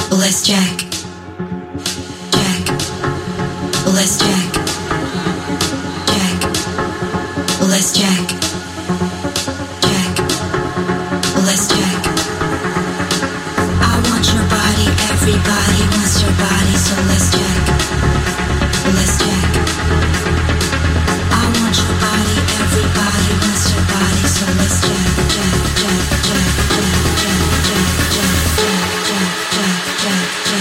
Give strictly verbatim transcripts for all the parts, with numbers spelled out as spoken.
Let's jack. Jack. Let's jack. Jack. Let's jack. Jack. Let's jack. I want your body, everybody wants your body, so let's jack. Let's jack. I want your body, everybody wants your body, so let's jack, jack, jack, jack, jack, jack, jack, jack, jack, jack,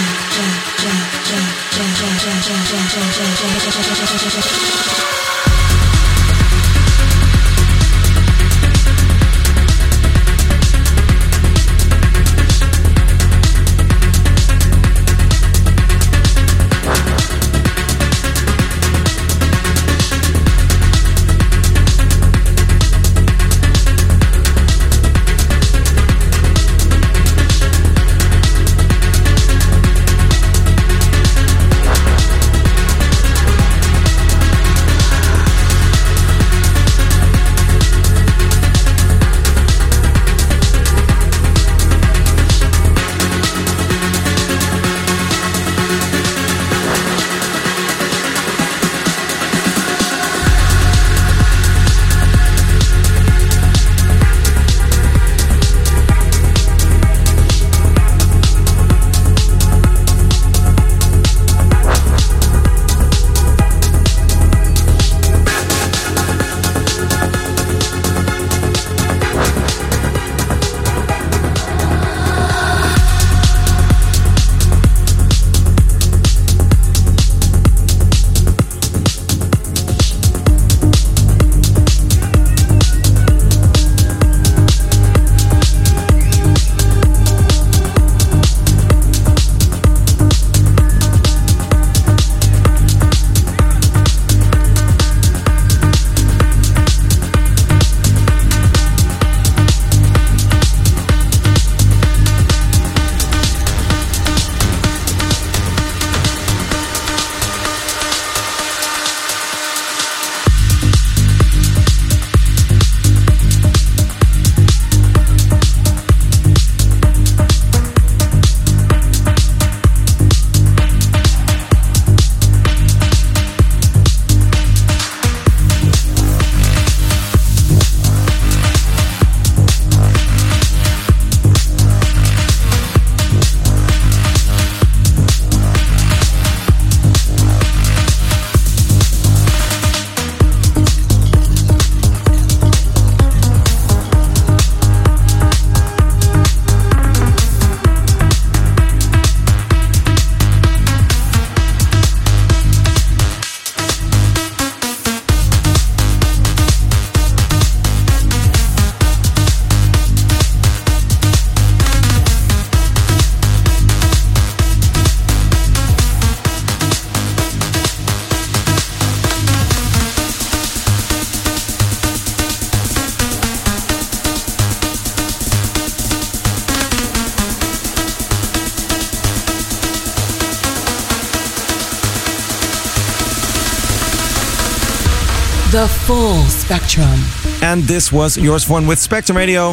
The full spectrum. And this was Yours for One with Spectrum Radio.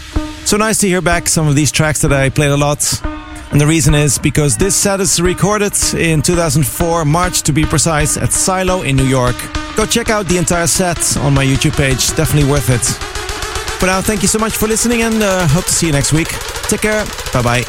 So nice to hear back some of these tracks that I played a lot. And the reason is because this set is recorded in two thousand four, March to be precise, at Silo in New York. Go check out the entire set on my YouTube page. Definitely worth it. For now, thank you so much for listening and uh, hope to see you next week. Take care. Bye-bye.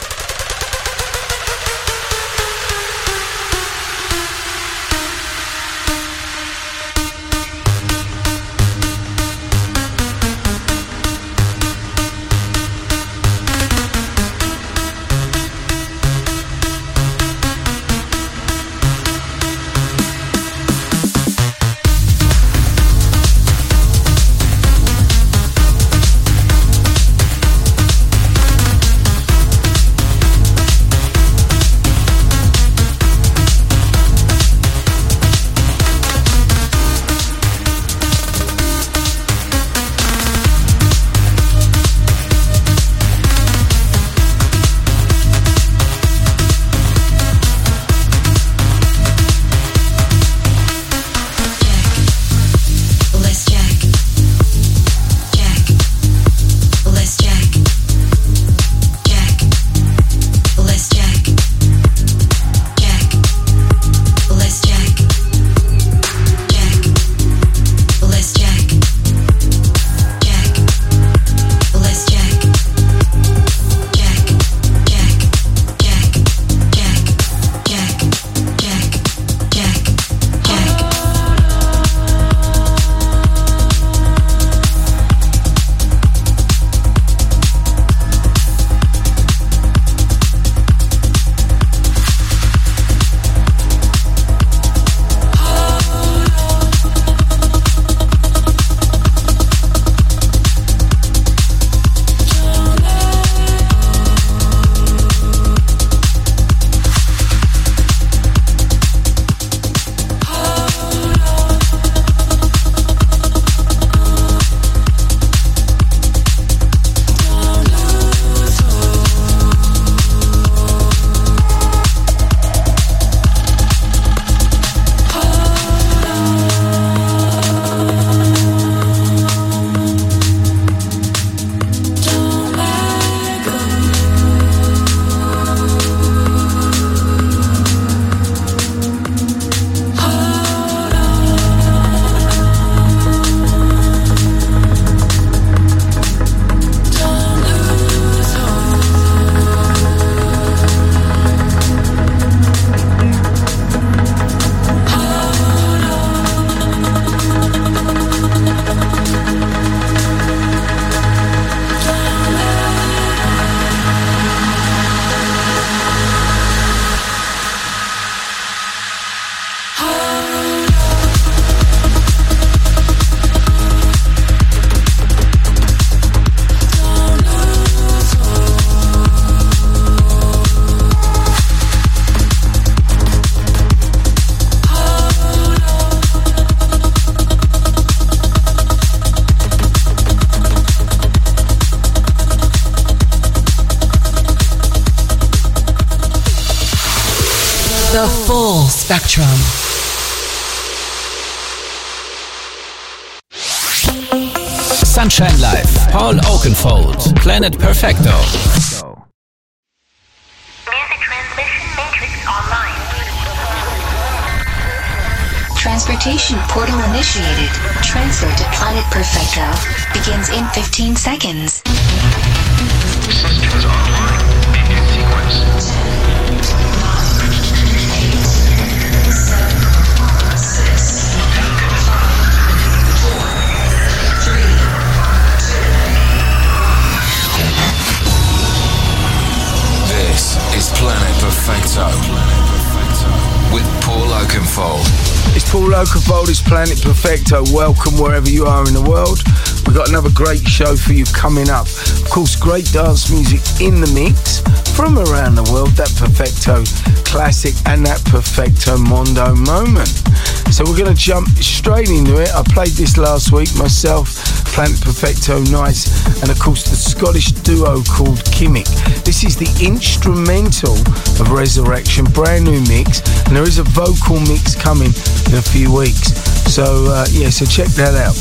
The full spectrum. Sunshine Live, Paul Oakenfold, Planet Perfecto. Music transmission matrix online. Transportation portal initiated. Transfer to Planet Perfecto begins in fifteen seconds. Systems online. In sequence. This is Planet Perfecto with Paul Oakenfold. It's Paul Oakenfold, it's Planet Perfecto. Welcome wherever you are in the world. We've got another great show for you coming up. Of course, great dance music in the mix from around the world. That Perfecto classic and that Perfecto Mondo moment. So we're going to jump straight into it. I played this last week myself, Planet Perfecto Nights, and of course the Scottish duo called Kimmick. This is the instrumental of Resurrection, brand new mix, and there is a vocal mix coming in a few weeks. So uh, yeah, so check that out.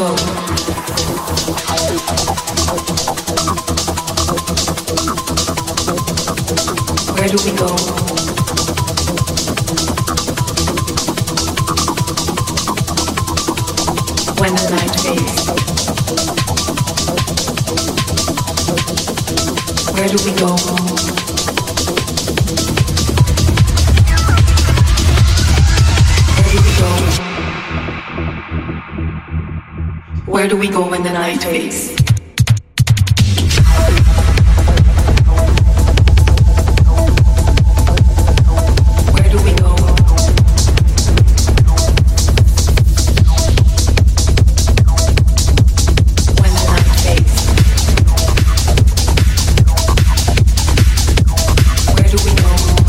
go? Where do we go? When the night fades. Where do we go? Where do we go when the night fades? Where do we go? When the night fades? Where do we go?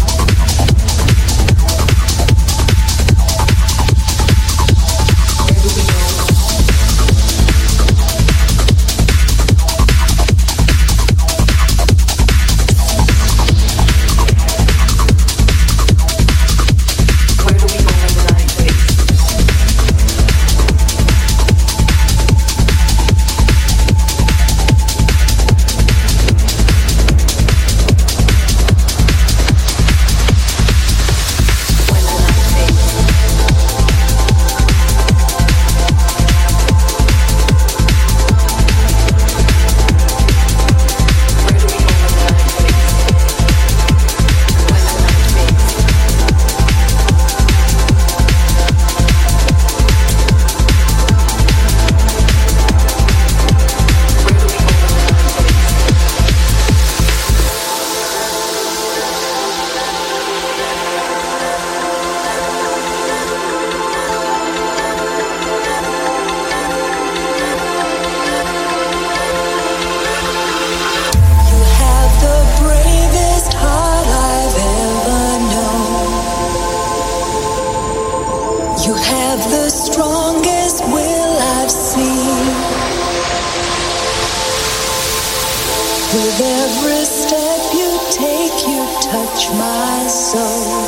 With every step you take, you touch my soul.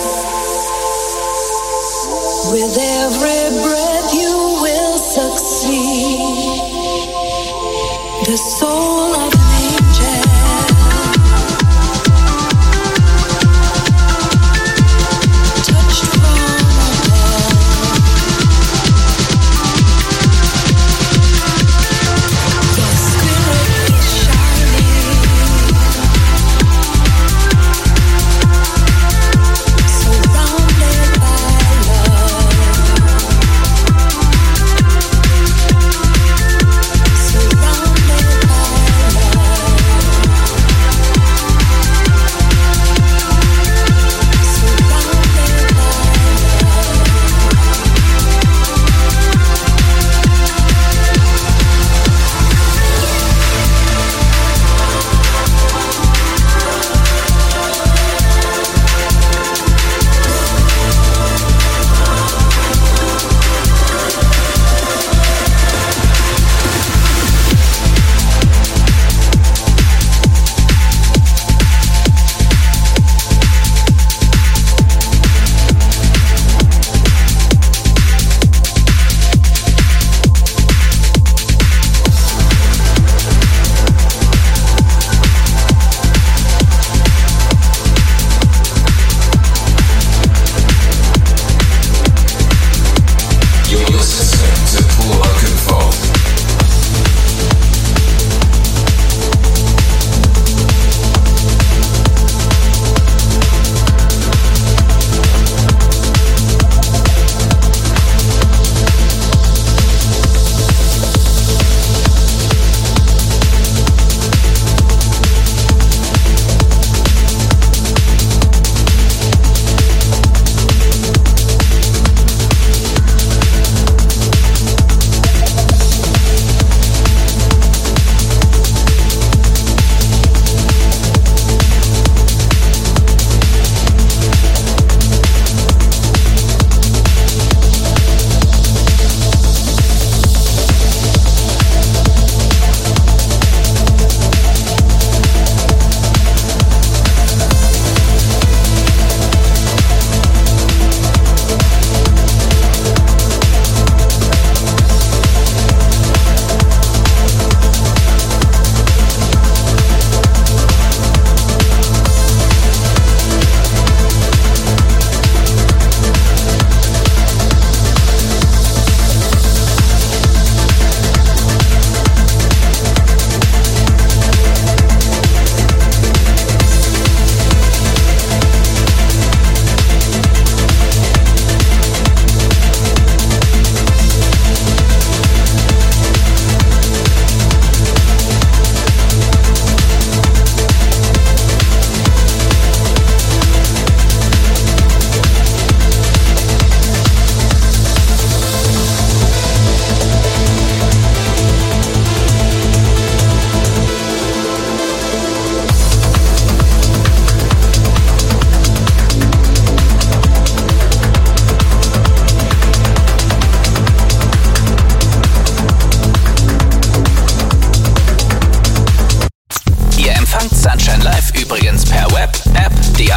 With every breath you will succeed. The soul of an angel. Touched from above. Your spirit is shining. Surrounded by love.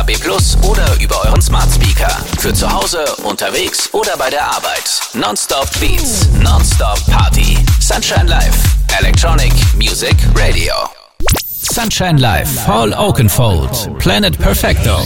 B plus oder über euren Smart Speaker. Für zu Hause, unterwegs oder bei der Arbeit. Non-stop Beats, non-stop Party. Sunshine Live, Electronic Music Radio. Sunshine Live, Paul Oakenfold, Planet Perfecto.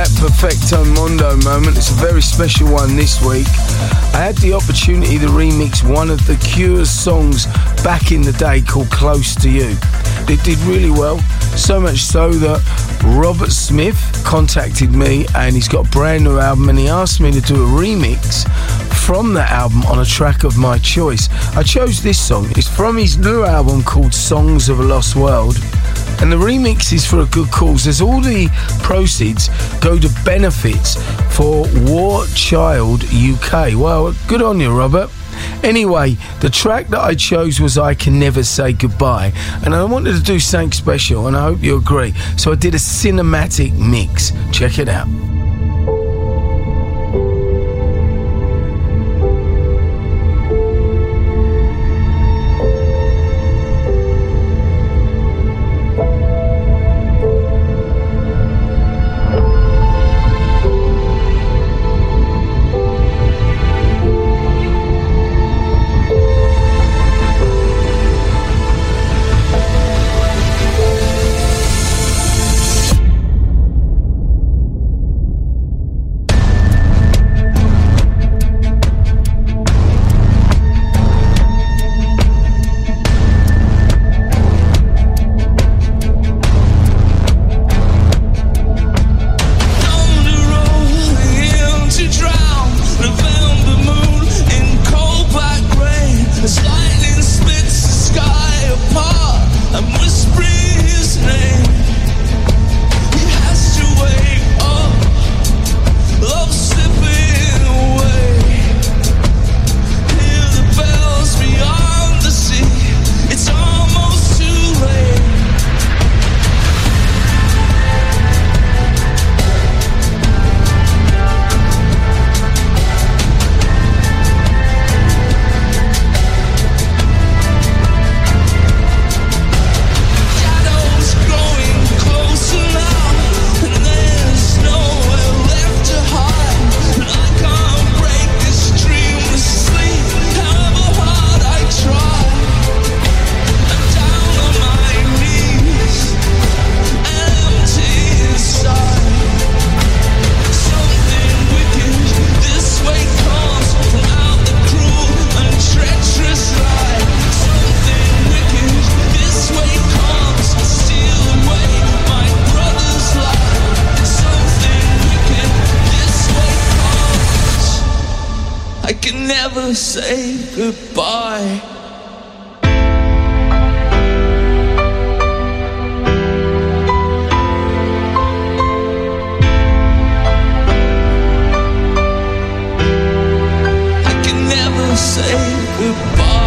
Planet Perfecto Mondo moment. It's a very special one this week. I had the opportunity to remix one of The Cure's songs back in the day called Close to You. It did really well, so much so that Robert Smith contacted me and he's got a brand new album and he asked me to do a remix from that album on a track of my choice. I chose this song. It's from his new album called Songs of a Lost World. And the remix is for a good cause. There's all the proceeds go to benefits for War Child U K. Well, good on you, Robert. Anyway, the track that I chose was I Can Never Say Goodbye. And I wanted to do something special, and I hope you agree. So I did a cinematic mix. Check it out. Say goodbye. I can never say goodbye.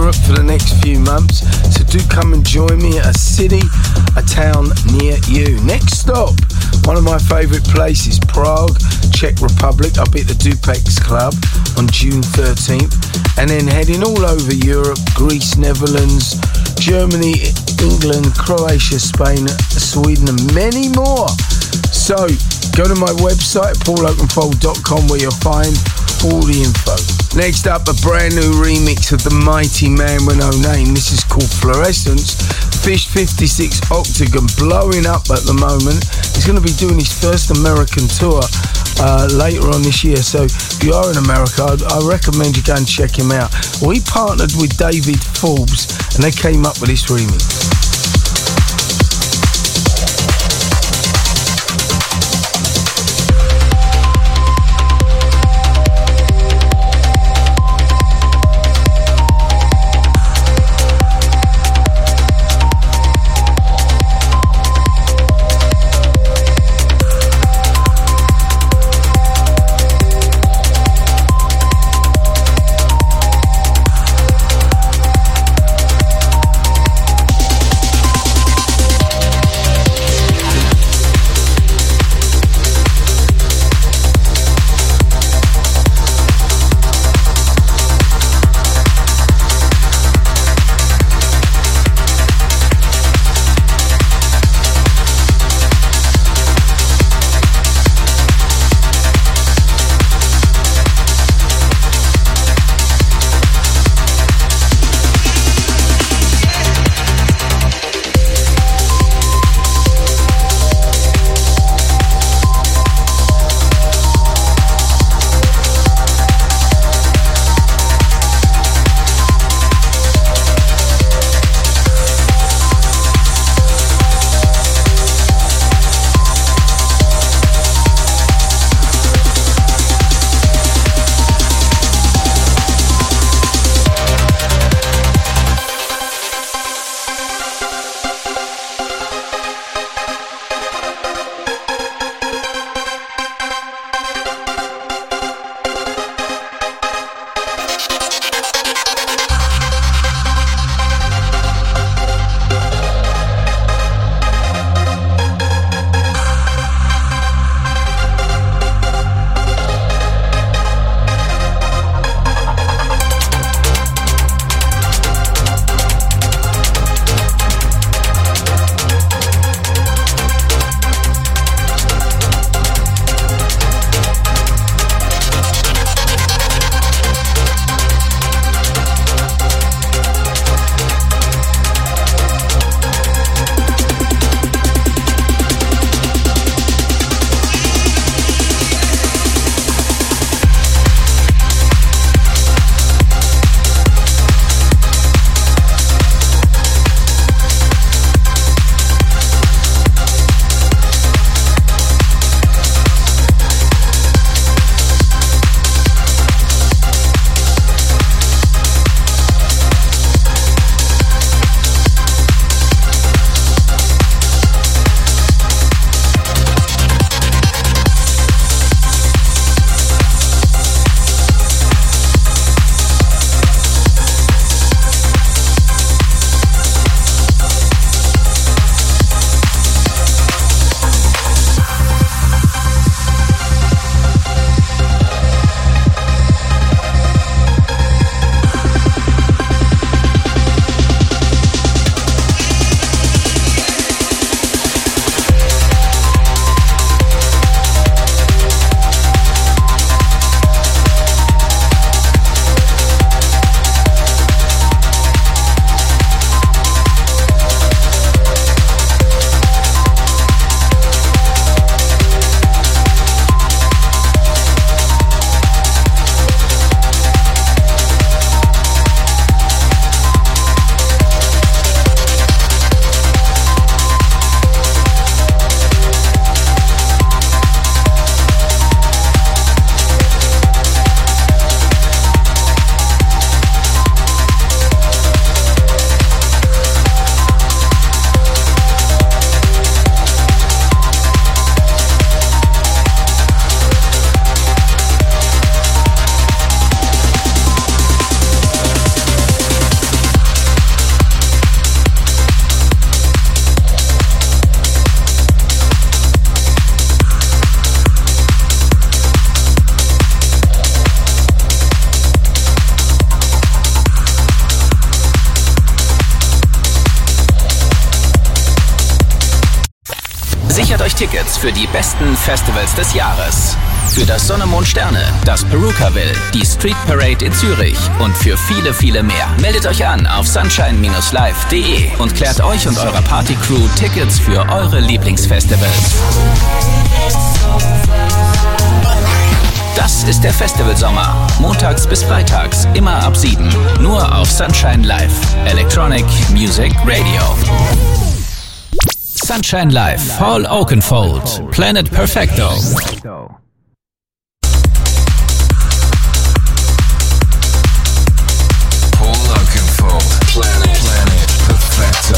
Europe for the next few months, so do come and join me at a city, a town near you. Next stop, one of my favourite places, Prague, Czech Republic. I'll be at the Dupex Club on June thirteenth, and then heading all over Europe, Greece, Netherlands, Germany, England, Croatia, Spain, Sweden, and many more. So go to my website, paul oakenfold dot com, where you'll find all the info. Next up, a brand new remix of the mighty man with no name. This is called Fluorescence. Fish fifty-six Octagon, blowing up at the moment. He's going to be doing his first American tour uh, later on this year. So if you are in America, I'd, I recommend you go and check him out. We partnered with David Forbes, and they came up with this remix. Sichert euch Tickets für die besten Festivals des Jahres. Für das Sonne, Mond, Sterne, das Perukaville, die Street Parade in Zürich und für viele, viele mehr. Meldet euch an auf sunshine Bindestrich live Punkt de und klärt euch und eurer Partycrew Tickets für eure Lieblingsfestivals. Das ist der Festivalsommer. Montags bis freitags, immer ab sieben. Nur auf Sunshine Live. Electronic Music Radio. Sunshine Live. Paul Oakenfold. Planet Perfecto. Paul Oakenfold. Planet, Planet Perfecto.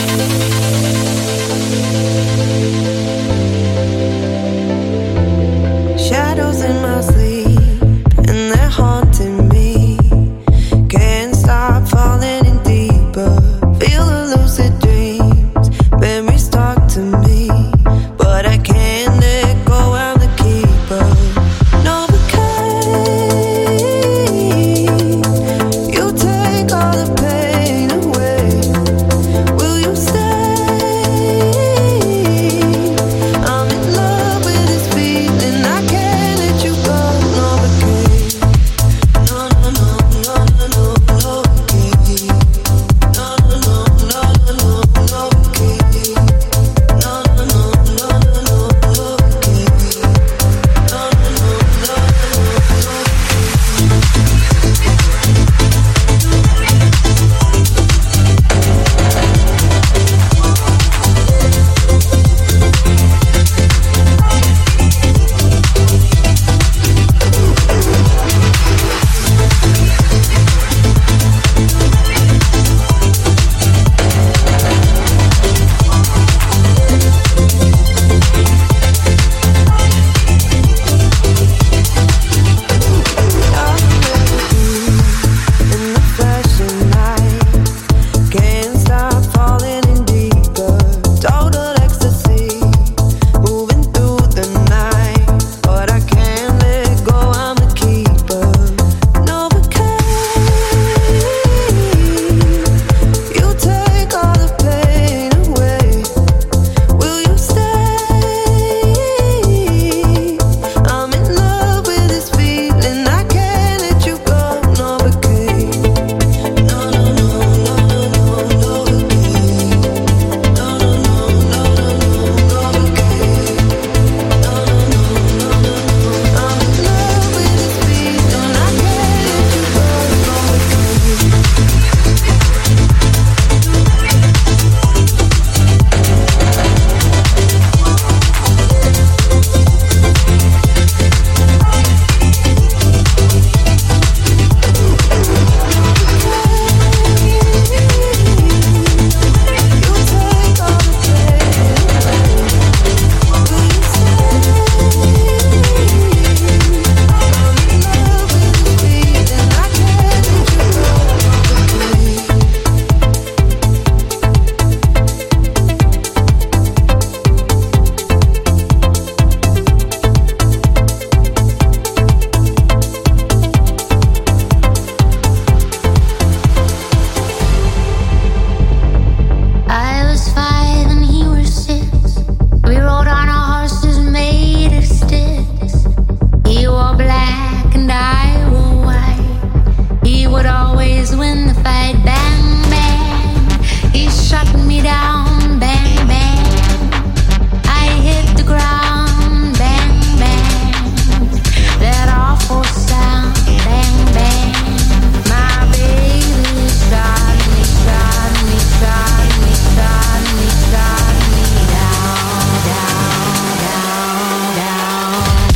Shadows in my sleep, and they're haunting me. Can't stop falling in deeper. Feel the lucid dreams. Memories talk to me, but I can't let go. I'm the keeper. Novocaine, you take all the pain away. Will you stay? I'm in love with this feeling. I can't let you go. Novocaine, no, no, no, no, no, no, Novocaine. No, no, no, no, no, no, Novocaine. No, no, no, no, no, no, Novocaine. No, no, no, no, no, in the flashing lights, can't stop falling in deeper. Total ecstasy, moving through the night, but I can't let go. I'm the keeper. Novocaine, you take all the pain away. Will you stay? I'm in love with this feeling. I can't let you go. Novocaine. No, no, no, no, no, no, Novocaine. No, no, no, no, no, no, Novocaine. No, no, no, no, no, no. I'm in love with this feeling. I can't let you go. Novocaine. I was five and he was six. We rode on our horses made of sticks. He wore black and I wore white. He would always win the fight. Bang, bang. He shot me down. Bang, bang. I hit the ground. Bang, bang. That awful sound. Bang, bang. My baby shot me, shot me, shot me, shot me, shot me down, down, down, down.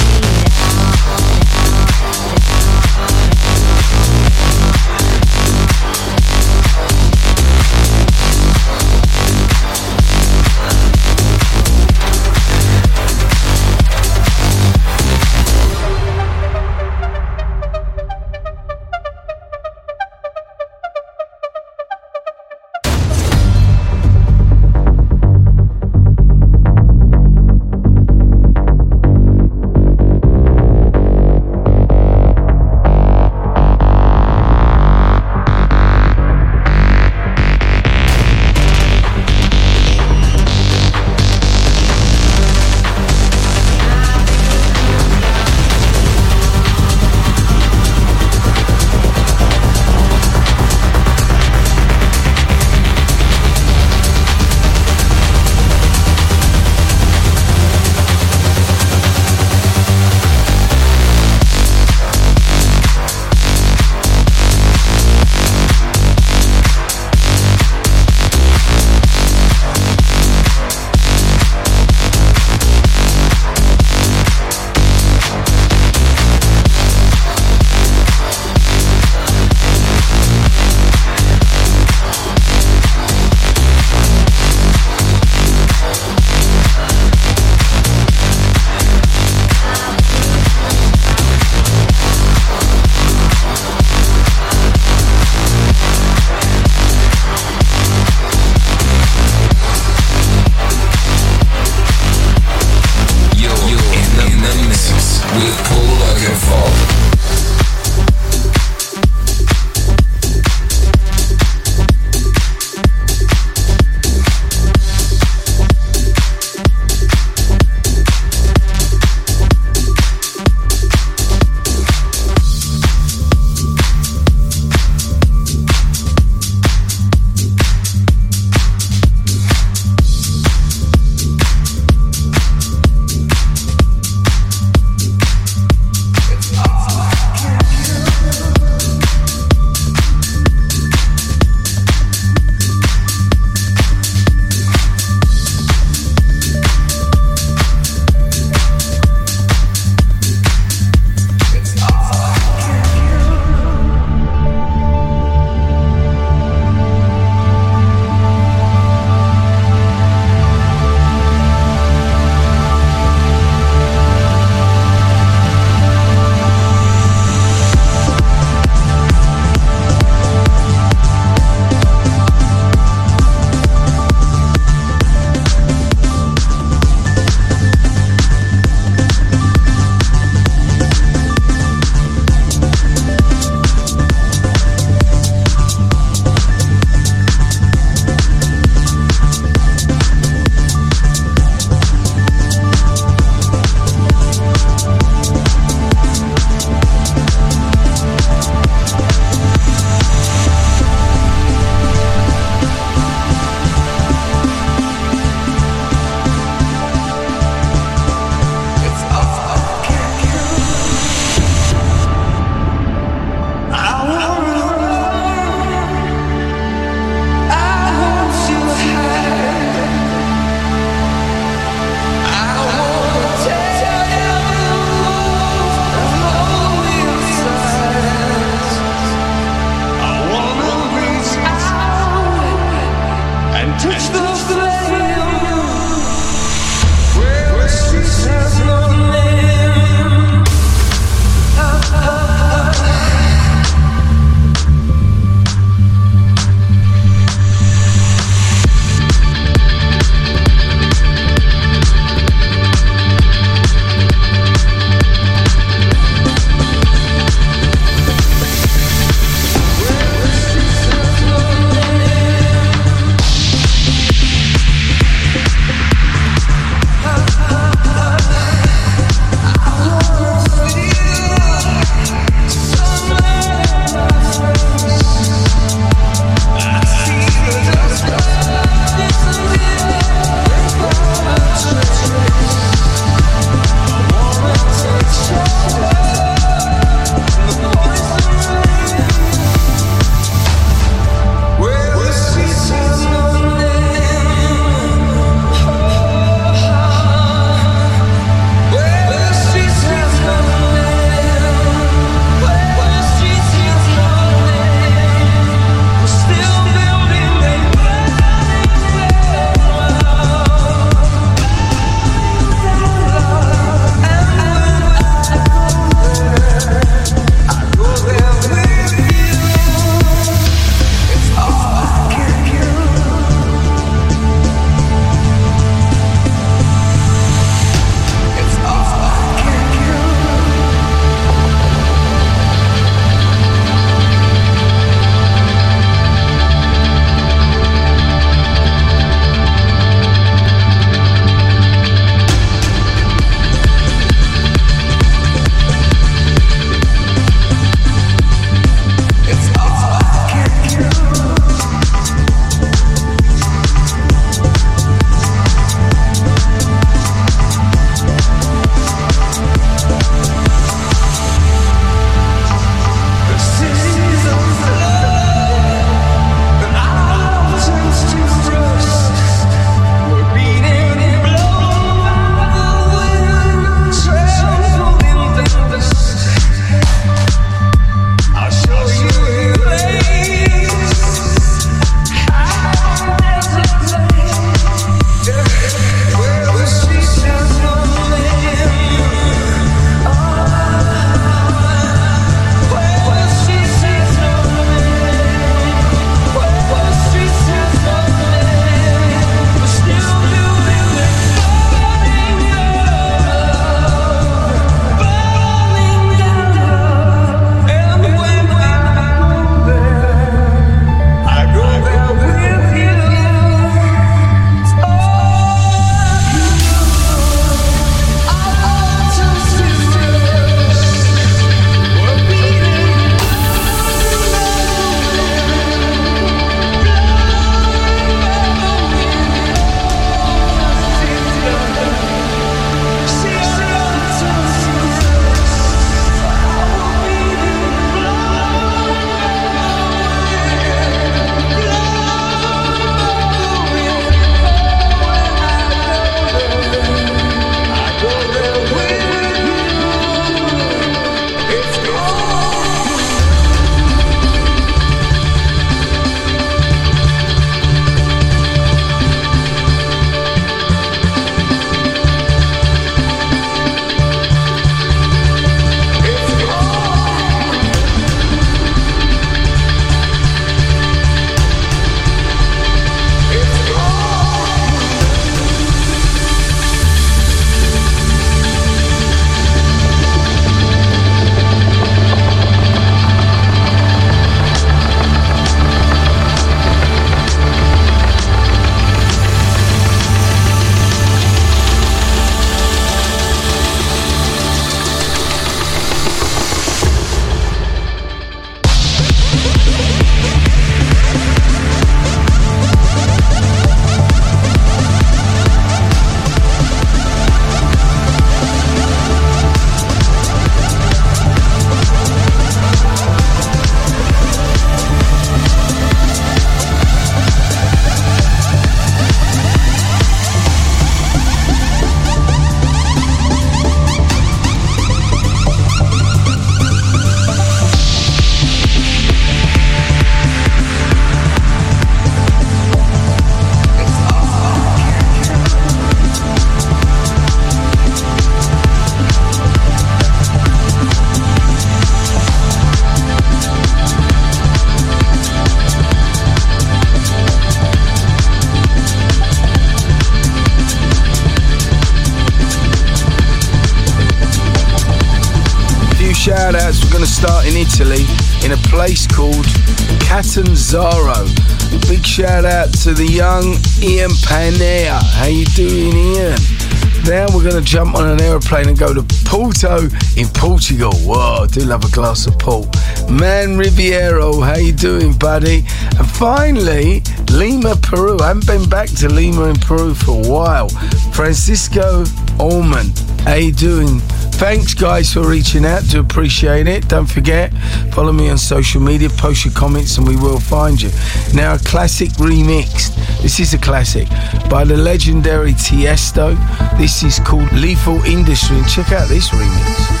shout outs. We're going to start in Italy in a place called Catanzaro. Big shout out to the young Ian Panea. How you doing, Ian? Now we're going to jump on an aeroplane and go to Porto in Portugal. Whoa, I do love a glass of port. Man Riviero, how you doing, buddy? And finally, Lima, Peru. I haven't been back to Lima in Peru for a while. Francisco Ullman, how you doing? Thanks, guys, for reaching out. Do appreciate it. Don't forget, follow me on social media, post your comments, and we will find you. Now, a classic remixed. This is a classic by the legendary Tiesto. This is called Lethal Industry, and check out this remix.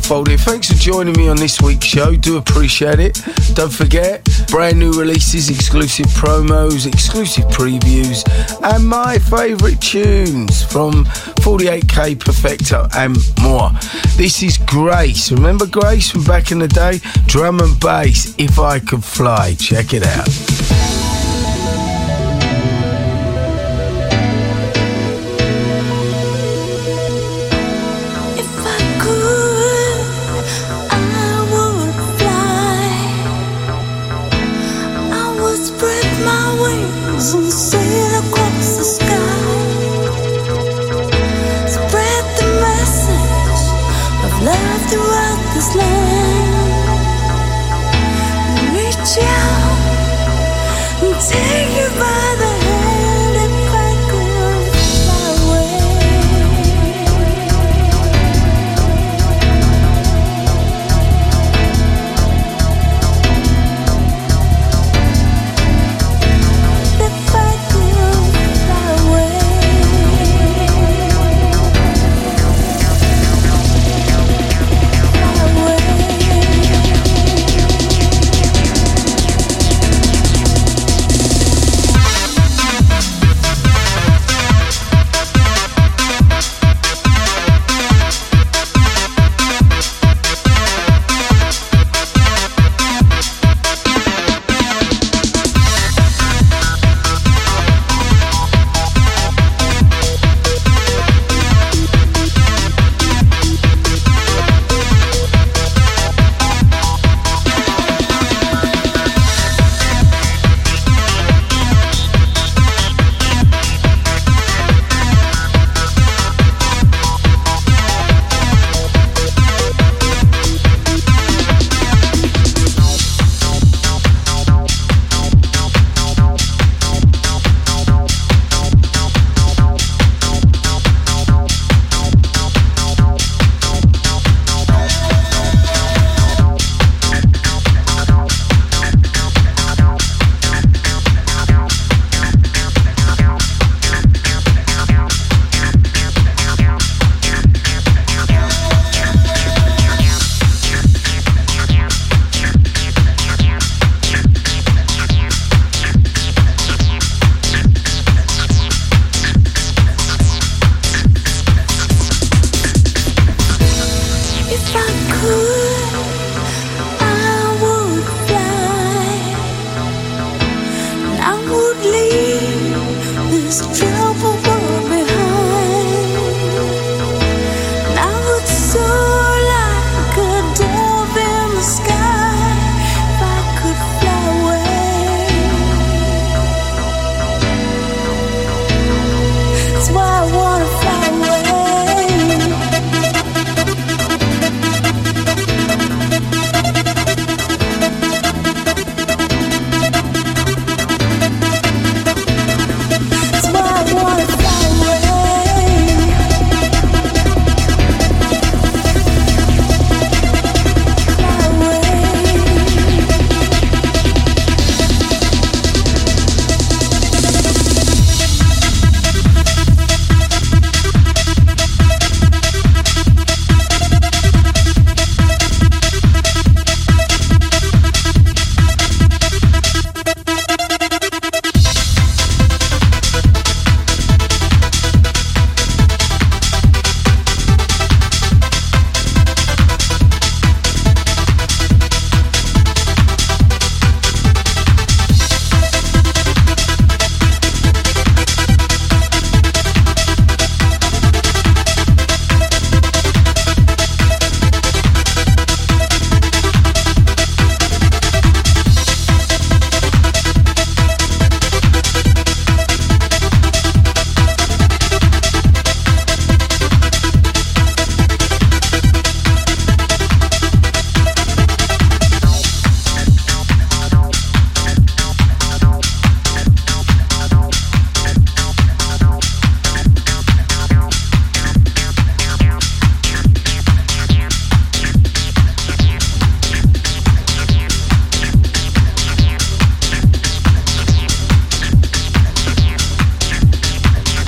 Fold here. Thanks for joining me on this week's show. Do appreciate it. Don't forget, brand new releases, exclusive promos, exclusive previews, and my favourite tunes from forty-eight K, Perfecto, and more. This is Grace. Remember Grace from back in the day? Drum and bass, If I Could Fly. Check it out. And sail across the sky, spread the message of love throughout this land, reach out and take you by the hand if I could fly away.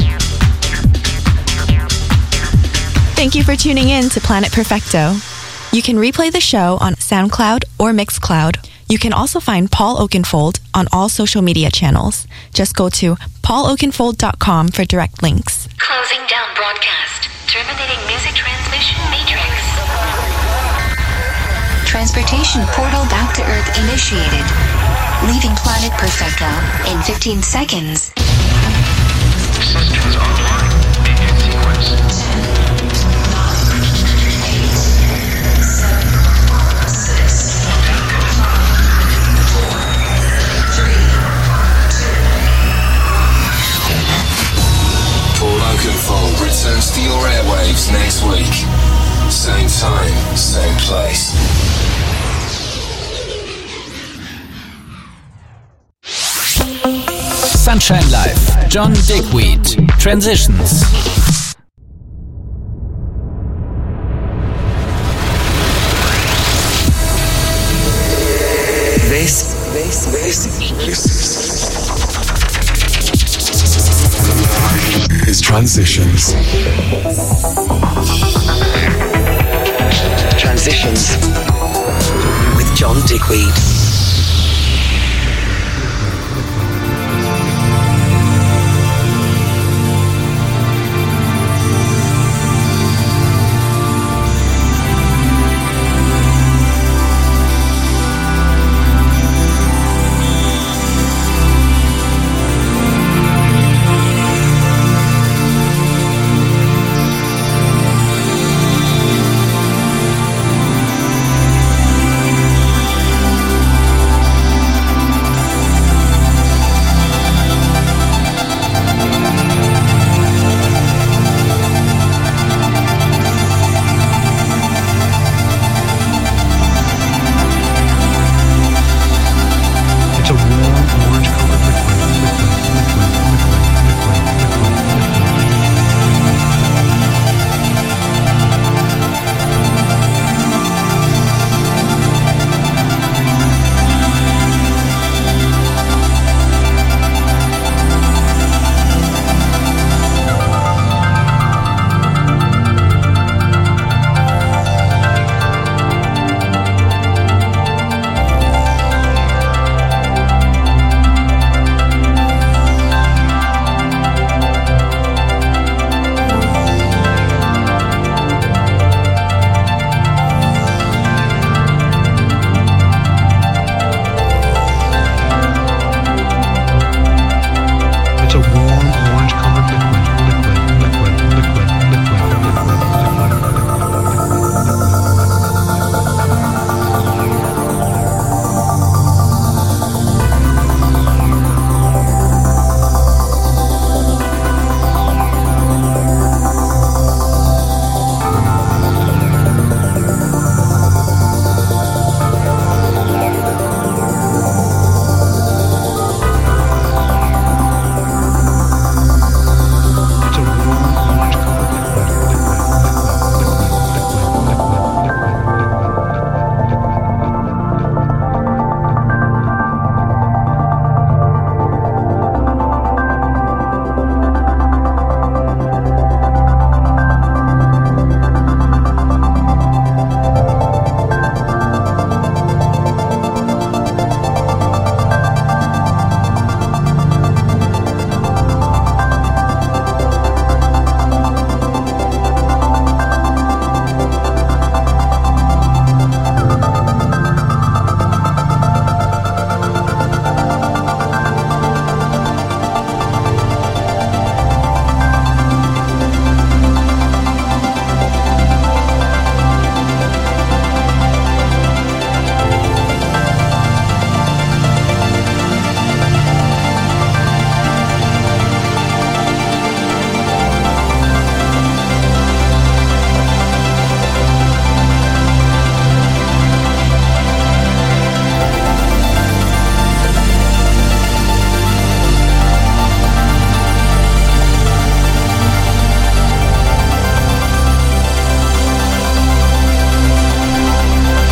Thank you for tuning in to Planet Perfecto. You can replay the show on SoundCloud or Mixcloud. You can also find Paul Oakenfold on all social media channels. Just go to paul oakenfold dot com for direct links. Closing down broadcast. Terminating music transmission matrix. Transportation portal back to Earth initiated. Leaving planet Perfecto in fifteen seconds. Systems online. Begin sequence. Paul Oakenfold returns to your airwaves next week. Same time, same place. Sunshine Live, John Digweed, Transitions. This, this, this, is Transitions. Transitions with John Digweed.